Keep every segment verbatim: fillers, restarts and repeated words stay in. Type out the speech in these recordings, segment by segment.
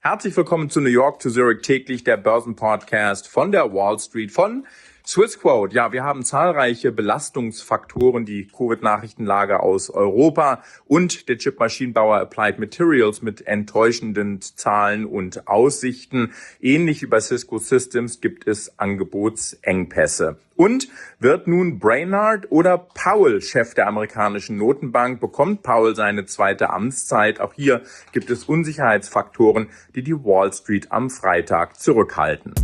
Herzlich willkommen zu New York to Zurich täglich, der Börsenpodcast von der Wall Street, von Swissquote. Ja, wir haben zahlreiche Belastungsfaktoren, die Covid-Nachrichtenlage aus Europa und der Chipmaschinenbauer Applied Materials mit enttäuschenden Zahlen und Aussichten. Ähnlich wie bei Cisco Systems gibt es Angebotsengpässe. Und wird nun Brainard oder Powell Chef der amerikanischen Notenbank? Bekommt Powell seine zweite Amtszeit? Auch hier gibt es Unsicherheitsfaktoren, die die Wall Street am Freitag zurückhalten.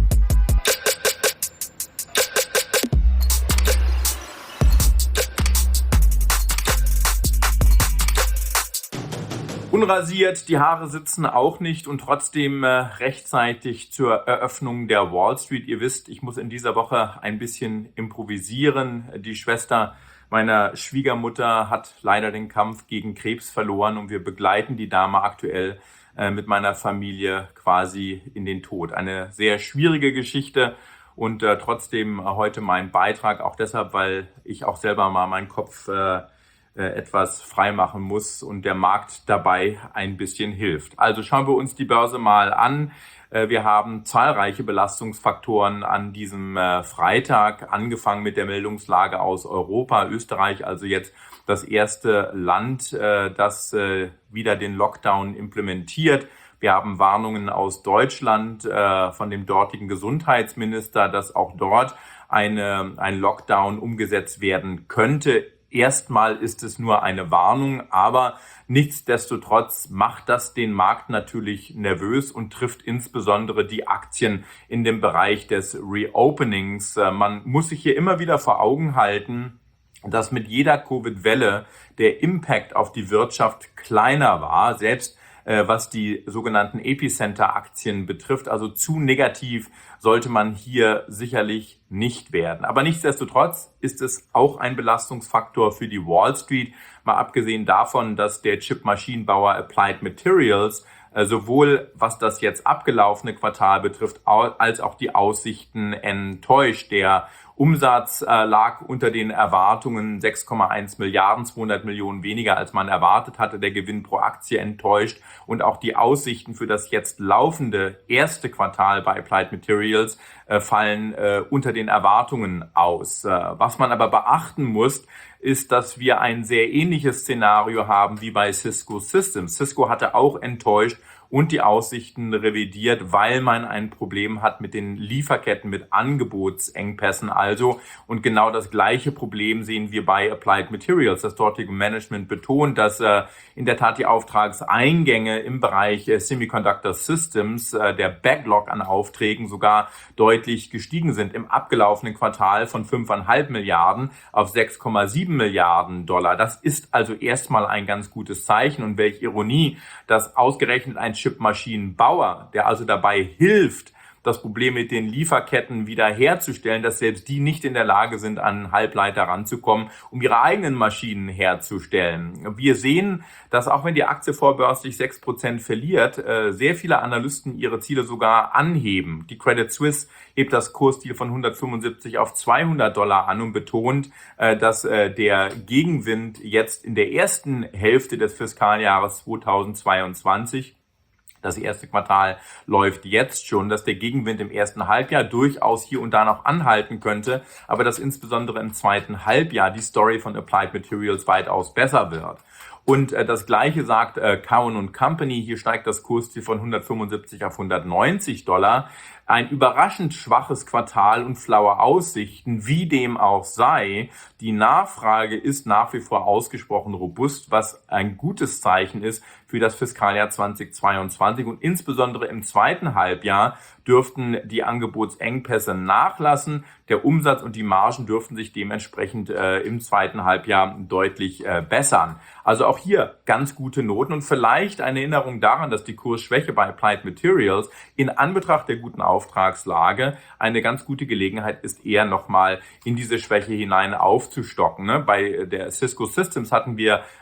Unrasiert, die Haare sitzen auch nicht und trotzdem äh, rechtzeitig zur Eröffnung der Wall Street. Ihr wisst, ich muss in dieser Woche ein bisschen improvisieren. Die Schwester meiner Schwiegermutter hat leider den Kampf gegen Krebs verloren und wir begleiten die Dame aktuell äh, mit meiner Familie quasi in den Tod. Eine sehr schwierige Geschichte und äh, trotzdem äh, heute mein Beitrag, auch deshalb, weil ich auch selber mal meinen Kopf äh, etwas freimachen muss und der Markt dabei ein bisschen hilft. Also schauen wir uns die Börse mal an. Wir haben zahlreiche Belastungsfaktoren an diesem Freitag, angefangen mit der Meldungslage aus Europa. Österreich also jetzt das erste Land, das wieder den Lockdown implementiert. Wir haben Warnungen aus Deutschland von dem dortigen Gesundheitsminister, dass auch dort eine, ein Lockdown umgesetzt werden könnte. Erstmal ist es nur eine Warnung, aber nichtsdestotrotz macht das den Markt natürlich nervös und trifft insbesondere die Aktien in dem Bereich des Reopenings. Man muss sich hier immer wieder vor Augen halten, dass mit jeder Covid-Welle der Impact auf die Wirtschaft kleiner war, selbst was die sogenannten Epicenter-Aktien betrifft. Also zu negativ sollte man hier sicherlich nicht werden. Aber nichtsdestotrotz ist es auch ein Belastungsfaktor für die Wall Street. Mal abgesehen davon, dass der Chipmaschinenbauer Applied Materials sowohl was das jetzt abgelaufene Quartal betrifft, als auch die Aussichten enttäuscht. Der Umsatz äh, lag unter den Erwartungen sechs Komma eins Milliarden, zweihundert Millionen weniger, als man erwartet hatte. Der Gewinn pro Aktie enttäuscht und auch die Aussichten für das jetzt laufende erste Quartal bei Applied Materials äh, fallen äh, unter den Erwartungen aus. Äh, was man aber beachten muss, ist, dass wir ein sehr ähnliches Szenario haben wie bei Cisco Systems. Cisco hatte auch enttäuscht und die Aussichten revidiert, weil man ein Problem hat mit den Lieferketten, mit Angebotsengpässen also. Und genau das gleiche Problem sehen wir bei Applied Materials. Das dortige Management betont, dass äh, in der Tat die Auftragseingänge im Bereich äh, Semiconductor Systems, äh, der Backlog an Aufträgen sogar deutlich gestiegen sind im abgelaufenen Quartal von fünf Komma fünf Milliarden auf sechs Komma sieben Milliarden Dollar. Das ist also erstmal ein ganz gutes Zeichen und welche Ironie, dass ausgerechnet ein Chipmaschinenbauer, der also dabei hilft, das Problem mit den Lieferketten wiederherzustellen, dass selbst die nicht in der Lage sind, an Halbleiter ranzukommen, um ihre eigenen Maschinen herzustellen. Wir sehen, dass auch wenn die Aktie vorbörslich sechs Prozent verliert, sehr viele Analysten ihre Ziele sogar anheben. Die Credit Suisse hebt das Kursziel von hundertfünfundsiebzig auf zweihundert Dollar an und betont, dass der Gegenwind jetzt in der ersten Hälfte des Fiskaljahres zweitausendzweiundzwanzig, das erste Quartal läuft jetzt schon, dass der Gegenwind im ersten Halbjahr durchaus hier und da noch anhalten könnte, aber dass insbesondere im zweiten Halbjahr die Story von Applied Materials weitaus besser wird. Und äh, das Gleiche sagt äh, Cowen und Company. Hier steigt das Kursziel von hundertfünfundsiebzig auf hundertneunzig Dollar. Ein überraschend schwaches Quartal und flaue Aussichten, wie dem auch sei. Die Nachfrage ist nach wie vor ausgesprochen robust, was ein gutes Zeichen ist für das Fiskaljahr zweitausendzweiundzwanzig. Und insbesondere im zweiten Halbjahr dürften die Angebotsengpässe nachlassen. Der Umsatz und die Margen dürften sich dementsprechend äh, im zweiten Halbjahr deutlich äh, bessern. Also auch hier ganz gute Noten und vielleicht eine Erinnerung daran, dass die Kursschwäche bei Applied Materials in Anbetracht der guten Auftragslage eine ganz gute Gelegenheit ist, eher nochmal in diese Schwäche hinein aufzustocken. Ne? Bei der Cisco Systems hatten wir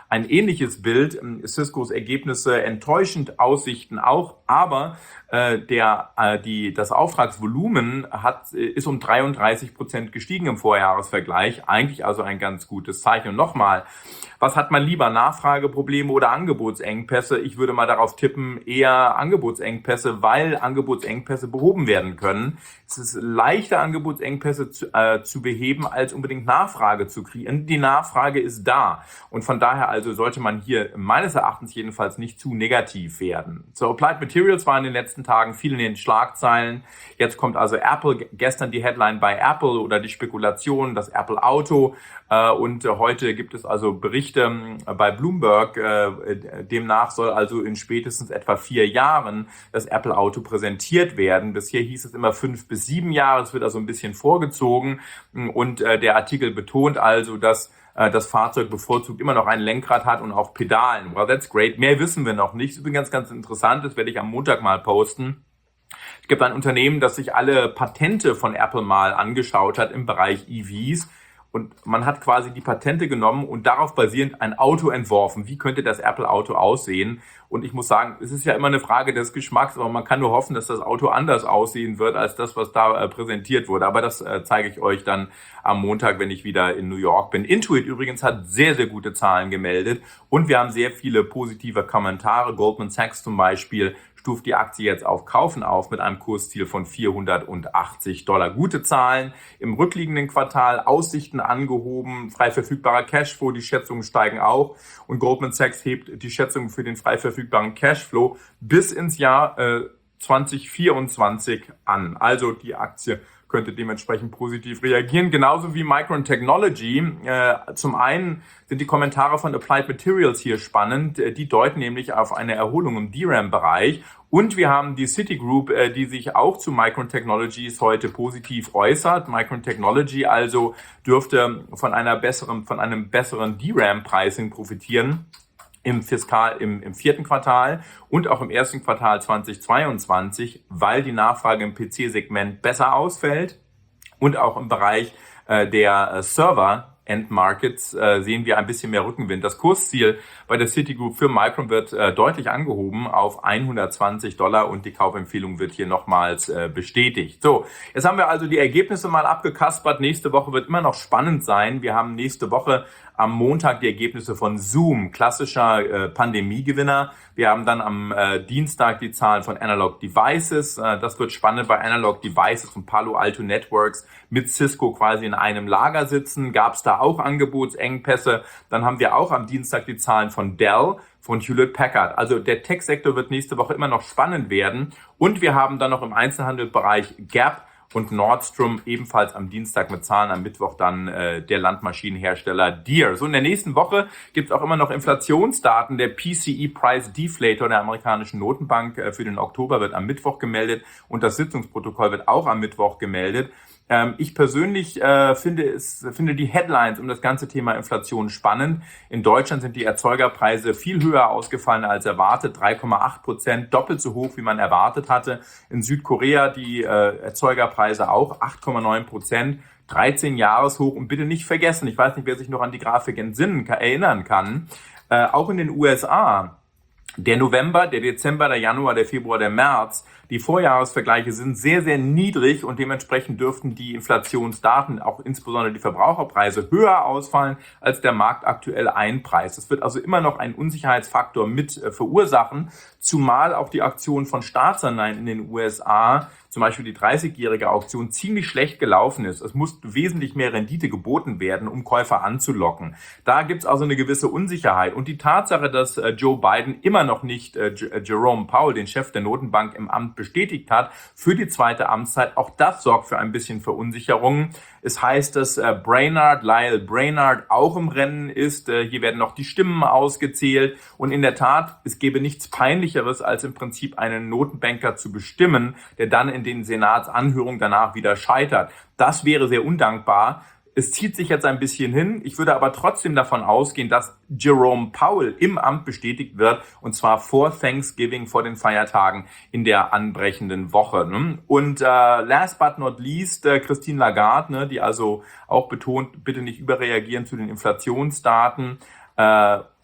ein ähnliches Bild. Ciscos Ergebnisse enttäuschend, Aussichten auch, aber äh, der, äh, die, das Auftragsvolumen hat, ist um dreiunddreißig Prozent gestiegen im Vorjahresvergleich. Eigentlich also ein ganz gutes Zeichen. Und nochmal, was hat man lieber, Nachfrageprobleme oder Angebotsengpässe? Ich würde mal darauf tippen, eher Angebotsengpässe, weil Angebotsengpässe behoben werden können. Es ist leichter, Angebotsengpässe zu, äh, zu beheben, als unbedingt Nachfrage zu kreieren. Die Nachfrage ist da. Und von daher also sollte man hier meines Erachtens jedenfalls nicht zu negativ werden. So, Applied Materials war in den letzten Tagen viel in den Schlagzeilen. Jetzt kommt also Apple, gestern die Headline bei Apple oder die Spekulation, das Apple Auto. Äh, und äh, heute gibt es also Berichte äh, bei Bloomberg. Äh, demnach soll also in spätestens etwa vier Jahren das Apple Auto präsentiert werden. Bisher hieß es immer fünf bis sieben Jahre. Es wird also ein bisschen vorgezogen. Und äh, der Artikel betont also, dass das Fahrzeug bevorzugt immer noch ein Lenkrad hat und auch Pedalen. Well, that's great. Mehr wissen wir noch nicht. Das ist übrigens ganz, ganz interessant. Das werde ich am Montag mal posten. Es gibt ein Unternehmen, das sich alle Patente von Apple mal angeschaut hat im Bereich E Vs. Und man hat quasi die Patente genommen und darauf basierend ein Auto entworfen. Wie könnte das Apple-Auto aussehen? Und ich muss sagen, es ist ja immer eine Frage des Geschmacks, aber man kann nur hoffen, dass das Auto anders aussehen wird als das, was da äh, präsentiert wurde. Aber das äh, zeige ich euch dann am Montag, wenn ich wieder in New York bin. Intuit übrigens hat sehr, sehr gute Zahlen gemeldet und wir haben sehr viele positive Kommentare. Goldman Sachs zum Beispiel stuft die Aktie jetzt auf Kaufen auf mit einem Kursziel von vierhundertachtzig Dollar. Gute Zahlen im rückliegenden Quartal, Aussichten angehoben, frei verfügbarer Cashflow, die Schätzungen steigen auch und Goldman Sachs hebt die Schätzungen für den frei verfügbaren Cashflow bis ins Jahr äh, zwanzig vierundzwanzig an. Also die Aktie könnte dementsprechend positiv reagieren. Genauso wie Micron Technology. Äh, zum einen sind die Kommentare von Applied Materials hier spannend. Die deuten nämlich auf eine Erholung im D RAM-Bereich. Und wir haben die Citigroup, äh, die sich auch zu Micron Technologies heute positiv äußert. Micron Technology also dürfte von einer besseren, von einem besseren D RAM-Pricing profitieren. Im Fiskal, im, im vierten Quartal und auch im ersten Quartal zweitausendzweiundzwanzig, weil die Nachfrage im P C-Segment besser ausfällt und auch im Bereich äh, der äh, Server End-Markets äh, sehen wir ein bisschen mehr Rückenwind. Das Kursziel bei der Citigroup für Micron wird äh, deutlich angehoben auf hundertzwanzig Dollar und die Kaufempfehlung wird hier nochmals äh, bestätigt. So, jetzt haben wir also die Ergebnisse mal abgekaspert. Nächste Woche wird immer noch spannend sein. Wir haben nächste Woche am Montag die Ergebnisse von Zoom, klassischer äh, Pandemiegewinner. Wir haben dann am äh, Dienstag die Zahlen von Analog Devices. Äh, das wird spannend bei Analog Devices und Palo Alto Networks mit Cisco quasi in einem Lager sitzen. Gab es da auch Angebotsengpässe? Dann haben wir auch am Dienstag die Zahlen von Dell, von Hewlett Packard. Also der Tech-Sektor wird nächste Woche immer noch spannend werden. Und wir haben dann noch im Einzelhandelbereich Gap und Nordstrom ebenfalls am Dienstag mit Zahlen, am Mittwoch dann äh, der Landmaschinenhersteller Deere. So, in der nächsten Woche gibt es auch immer noch Inflationsdaten. Der P C E Price Deflator der amerikanischen Notenbank äh, für den Oktober wird am Mittwoch gemeldet und das Sitzungsprotokoll wird auch am Mittwoch gemeldet. Ähm, ich persönlich äh, finde es finde die Headlines um das ganze Thema Inflation spannend. In Deutschland sind die Erzeugerpreise viel höher ausgefallen als erwartet, drei Komma acht Prozent, doppelt so hoch, wie man erwartet hatte. In Südkorea die äh, Erzeugerpreise auch acht Komma neun Prozent, dreizehn Jahreshoch. Und bitte nicht vergessen, ich weiß nicht, wer sich noch an die Grafik entsinnen, erinnern kann, äh, auch in den U S A, der November, der Dezember, der Januar, der Februar, der März, die Vorjahresvergleiche sind sehr, sehr niedrig und dementsprechend dürften die Inflationsdaten, auch insbesondere die Verbraucherpreise, höher ausfallen, als der Markt aktuell einpreist. Es wird also immer noch einen Unsicherheitsfaktor mit äh, verursachen, zumal auch die Auktion von Staatsanleihen in den U S A, zum Beispiel die dreißigjährige Auktion, ziemlich schlecht gelaufen ist. Es muss wesentlich mehr Rendite geboten werden, um Käufer anzulocken. Da gibt es also eine gewisse Unsicherheit. Und die Tatsache, dass äh, Joe Biden immer noch nicht äh, Jerome Powell, den Chef der Notenbank, im Amt bestätigt hat für die zweite Amtszeit, auch das sorgt für ein bisschen Verunsicherung. Es heißt, dass äh, Brainard, Lyle Brainard auch im Rennen ist. Äh, hier werden noch die Stimmen ausgezählt. Und in der Tat, es gäbe nichts Peinlicheres, als im Prinzip einen Notenbanker zu bestimmen, der dann in den Senatsanhörungen danach wieder scheitert. Das wäre sehr undankbar. Es zieht sich jetzt ein bisschen hin. Ich würde aber trotzdem davon ausgehen, dass Jerome Powell im Amt bestätigt wird, und zwar vor Thanksgiving, vor den Feiertagen in der anbrechenden Woche. Ne? Und äh, last but not least, äh, Christine Lagarde, ne, die also auch betont, bitte nicht überreagieren zu den Inflationsdaten. Äh,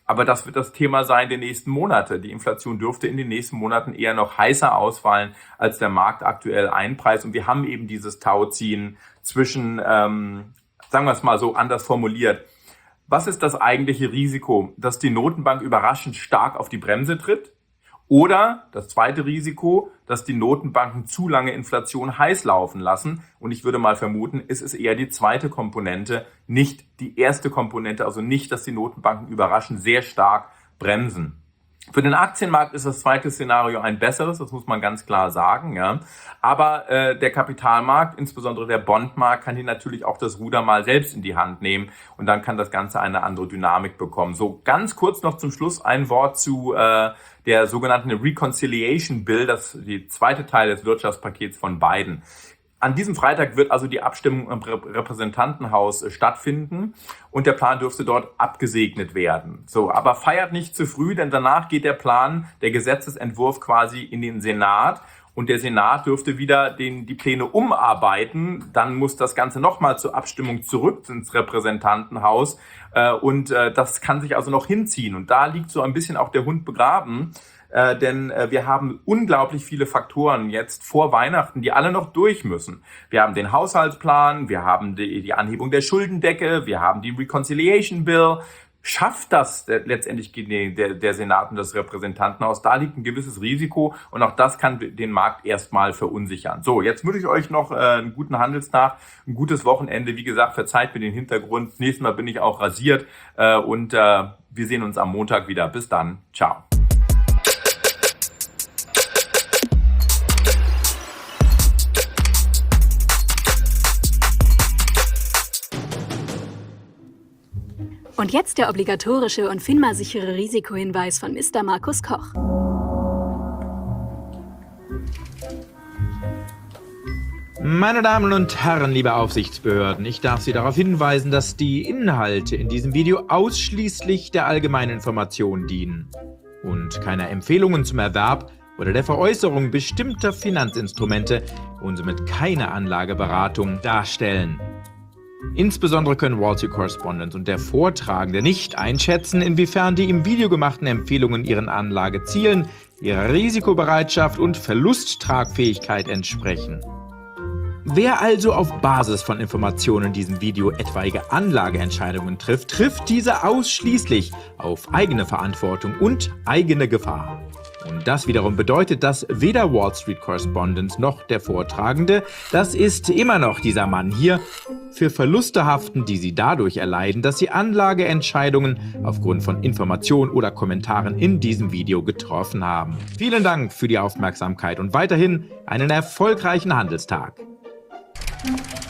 Aber das wird das Thema sein der nächsten Monate. Die Inflation dürfte in den nächsten Monaten eher noch heißer ausfallen, als der Markt aktuell einpreist. Und wir haben eben dieses Tauziehen zwischen, ähm, sagen wir es mal so anders formuliert. Was ist das eigentliche Risiko? Dass die Notenbank überraschend stark auf die Bremse tritt? Oder das zweite Risiko, dass die Notenbanken zu lange Inflation heiß laufen lassen. Und ich würde mal vermuten, es ist eher die zweite Komponente, nicht die erste Komponente. Also nicht, dass die Notenbanken überraschend sehr stark bremsen. Für den Aktienmarkt ist das zweite Szenario ein besseres, das muss man ganz klar sagen. Ja. Aber äh, der Kapitalmarkt, insbesondere der Bondmarkt, kann hier natürlich auch das Ruder mal selbst in die Hand nehmen und dann kann das Ganze eine andere Dynamik bekommen. So, ganz kurz noch zum Schluss ein Wort zu äh, der sogenannten Reconciliation Bill, das ist der zweite Teil des Wirtschaftspakets von Biden. An diesem Freitag wird also die Abstimmung im Repräsentantenhaus stattfinden und der Plan dürfte dort abgesegnet werden. So, aber feiert nicht zu früh, denn danach geht der Plan, der Gesetzesentwurf quasi in den Senat und der Senat dürfte wieder den, die Pläne umarbeiten. Dann muss das Ganze nochmal zur Abstimmung zurück ins Repräsentantenhaus äh, und äh, das kann sich also noch hinziehen. Und da liegt so ein bisschen auch der Hund begraben. Äh, denn äh, wir haben unglaublich viele Faktoren jetzt vor Weihnachten, die alle noch durch müssen. Wir haben den Haushaltsplan, wir haben die, die Anhebung der Schuldendecke, wir haben die Reconciliation Bill. Schafft das äh, letztendlich der, der Senat und das Repräsentantenhaus? Da liegt ein gewisses Risiko und auch das kann den Markt erstmal verunsichern. So, jetzt wünsche ich euch noch äh, einen guten Handelstag, ein gutes Wochenende. Wie gesagt, verzeiht mir den Hintergrund. Nächstes Mal bin ich auch rasiert äh, und äh, wir sehen uns am Montag wieder. Bis dann. Ciao. Und jetzt der obligatorische und FINMA-sichere Risikohinweis von Mister Markus Koch. Meine Damen und Herren, liebe Aufsichtsbehörden, ich darf Sie darauf hinweisen, dass die Inhalte in diesem Video ausschließlich der allgemeinen Information dienen und keine Empfehlungen zum Erwerb oder der Veräußerung bestimmter Finanzinstrumente und somit keine Anlageberatung darstellen. Insbesondere können Wall Street Correspondent und der Vortragende nicht einschätzen, inwiefern die im Video gemachten Empfehlungen ihren Anlagezielen, ihrer Risikobereitschaft und Verlusttragfähigkeit entsprechen. Wer also auf Basis von Informationen in diesem Video etwaige Anlageentscheidungen trifft, trifft diese ausschließlich auf eigene Verantwortung und eigene Gefahr. Und das wiederum bedeutet, dass weder Wall Street Correspondent noch der Vortragende, das ist immer noch dieser Mann hier, für Verluste haften, die sie dadurch erleiden, dass sie Anlageentscheidungen aufgrund von Informationen oder Kommentaren in diesem Video getroffen haben. Vielen Dank für die Aufmerksamkeit und weiterhin einen erfolgreichen Handelstag.